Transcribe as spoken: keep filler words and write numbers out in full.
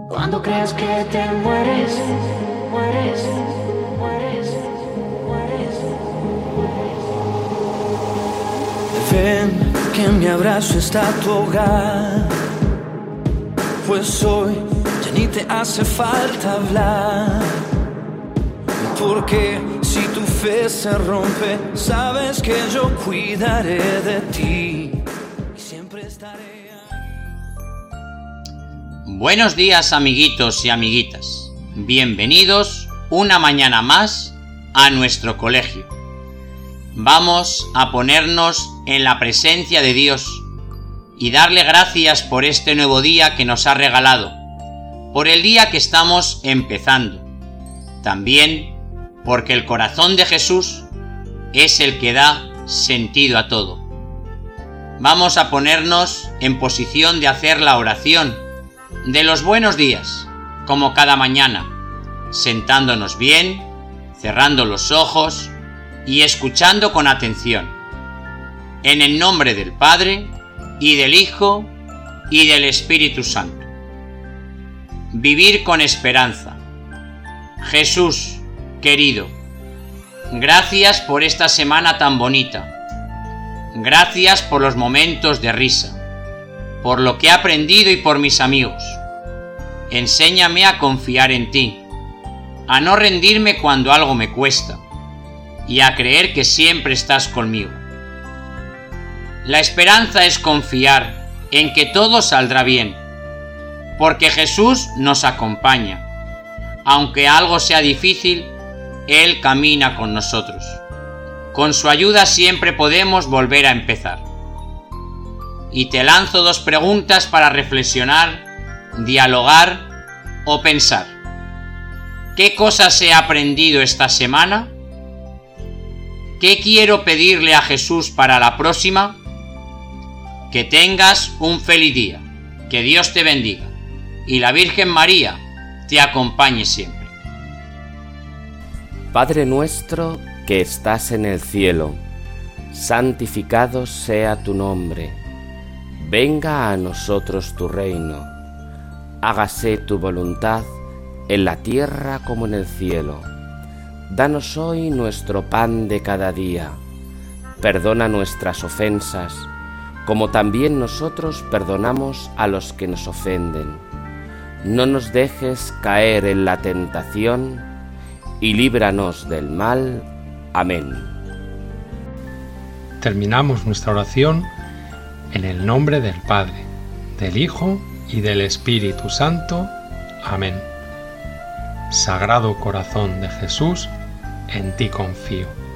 Cuando creas que te mueres, mueres, mueres, mueres. Ven, que en mi abrazo está tu hogar, pues hoy ya ni te hace falta hablar. Porque si tu fe se rompe, sabes que yo cuidaré de ti y siempre estaré ahí. Buenos días, amiguitos y amiguitas. Bienvenidos una mañana más a nuestro colegio. Vamos a ponernos en la presencia de Dios y darle gracias por este nuevo día que nos ha regalado, por el día que estamos empezando. También porque el corazón de Jesús es el que da sentido a todo. Vamos a ponernos en posición de hacer la oración de los buenos días, como cada mañana, sentándonos bien, cerrando los ojos y escuchando con atención. En el nombre del Padre, y del Hijo, y del Espíritu Santo. Vivir con esperanza. Jesús, querido, gracias por esta semana tan bonita. Gracias por los momentos de risa, por lo que he aprendido y por mis amigos. Enséñame a confiar en ti, a no rendirme cuando algo me cuesta y a creer que siempre estás conmigo. La esperanza es confiar en que todo saldrá bien, porque Jesús nos acompaña. Aunque algo sea difícil, Él camina con nosotros. Con su ayuda siempre podemos volver a empezar. Y te lanzo dos preguntas para reflexionar, dialogar o pensar. ¿Qué cosas he aprendido esta semana? ¿Qué quiero pedirle a Jesús para la próxima? Que tengas un feliz día. Que Dios te bendiga. Y la Virgen María te acompañe siempre. Padre nuestro que estás en el cielo, santificado sea tu nombre. Venga a nosotros tu reino. Hágase tu voluntad en la tierra como en el cielo. Danos hoy nuestro pan de cada día. Perdona nuestras ofensas, como también nosotros perdonamos a los que nos ofenden. No nos dejes caer en la tentación y líbranos del mal. Amén. Terminamos nuestra oración en el nombre del Padre, del Hijo y del Espíritu Santo. Amén. Sagrado Corazón de Jesús, en ti confío.